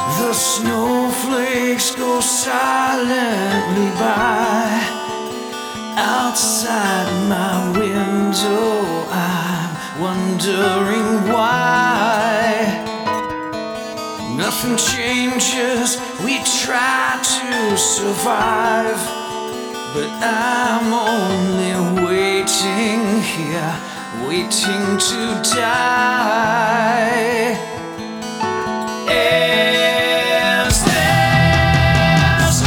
The snowflakes go silently by. Outside my window, I'm wondering why. Nothing changes, we try to survive, but I'm only waiting here, waiting to die. Is this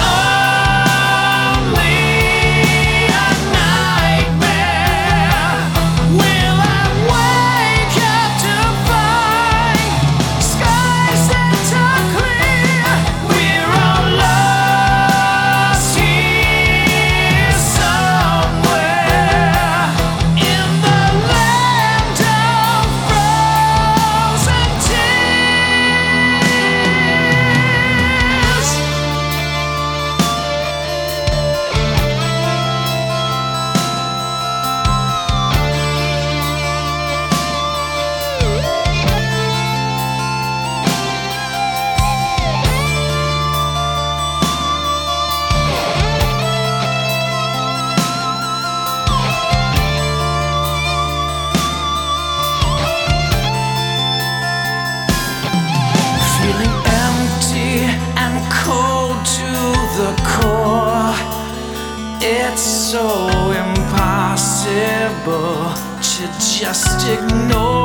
only a nightmare? Will I wake up to find skies that are clear? We're all lost here somewhere in the land of frozen tears. Feeling empty and cold to the core. It's so impossible to just ignore.